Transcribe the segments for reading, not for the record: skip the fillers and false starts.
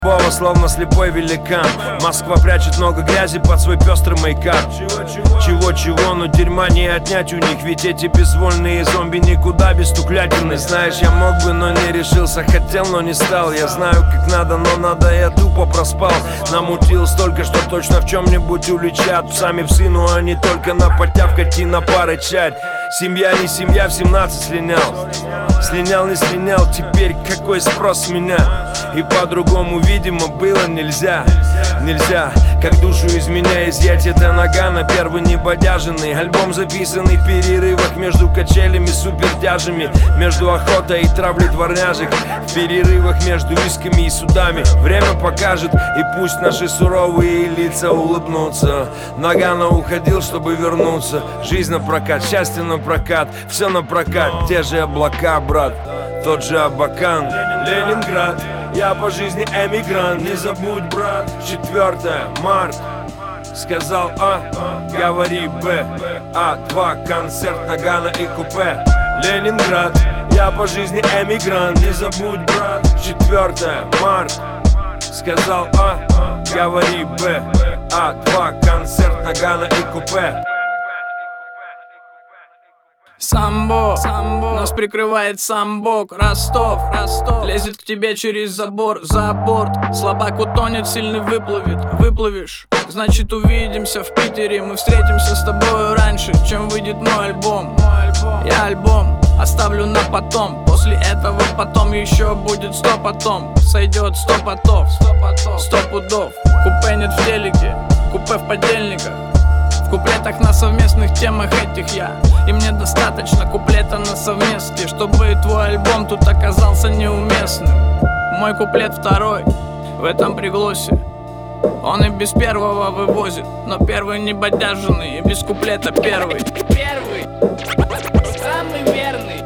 Пова, словно слепой великан. Москва прячет много грязи под свой пестрый мейкап. Чего-чего, но дерьма не отнять у них. Ведь эти безвольные зомби никуда без стуклятины. Знаешь, я мог бы, но не решился. Хотел, но не стал. Я знаю, как надо, но надо, я тупо проспал. Намутил столько, что точно в чем-нибудь уличат. Псами псы, но они только на потявкать и на порычать. Семья не семья, в 17 слинял. Слинял, не слинял, теперь какой спрос с меня? И по-другому, видимо, было нельзя. Нельзя, как душу из меня изъять. Это Нагано, первый небодяженный альбом, записанный в перерывах между качелями, супертяжами, между охотой и травлей дворняжек, в перерывах между исками и судами. Время покажет, и пусть наши суровые лица улыбнутся. Нагано уходил, чтобы вернуться. Жизнь на прокат, счастье на прокат, все на прокат. Те же облака, брат, тот же Абакан. Ленинград, я по жизни эмигрант. Не забудь, брат, 4 марта. Сказал А, говори Б. А2, концерт, Нагано и купе. Ленинград, я по жизни эмигрант. Не забудь, брат, 4 марта. Сказал А, говори Б. А2, концерт, Нагано и купе. Самбо, нас прикрывает сам Бог. Ростов, лезет к тебе через забор, за борт. Слабак утонет, сильный выплывет. Выплывешь, значит увидимся в Питере. Мы встретимся с тобой раньше, чем выйдет мой альбом. Я альбом оставлю на потом. После этого потом еще будет 100 потом. Сойдет 100 потов, 100 пудов. Купе нет в телеке, купе в подельниках. В куплетах на совместных темах этих я. И мне достаточно куплета на совместке, чтобы твой альбом тут оказался неуместным. Мой куплет второй в этом приглосе. Он и без первого вывозит, но первый не бодяженный, и без куплета первый. Первый, самый верный.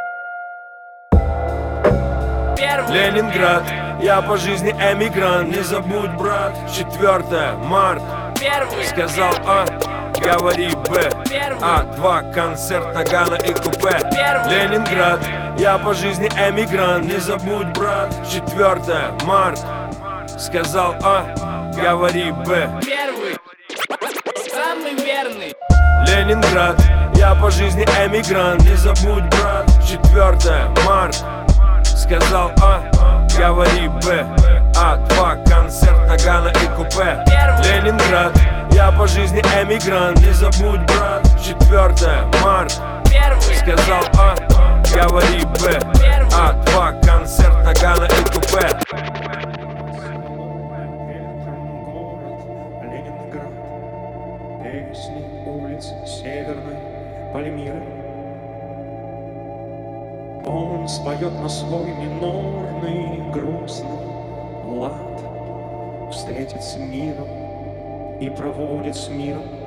Первый. Ленинград, я по жизни эмигрант. Не забудь, брат, 4 марта. Первый. Сказал А, говори Б. А2, концерт, Нагано и купе. Ленинград, я по жизни эмигрант. Не забудь, брат, 4 марта. Сказал А, говори Б. Первый, самый верный. Ленинград, я по жизни эмигрант. Не забудь, брат, 4 марта. Сказал А, говори Б. А2, концерт, Нагано и купе. Ленинград, я по жизни эмигрант. Не забудь, брат, 4 марта. Сказал А, говори Б. А2, концерт, Нагано и купе. Ленинград, песни улиц Северной Пальмиры. Он споет на свой минорный грустный лад, встретит с миром и проводит с миром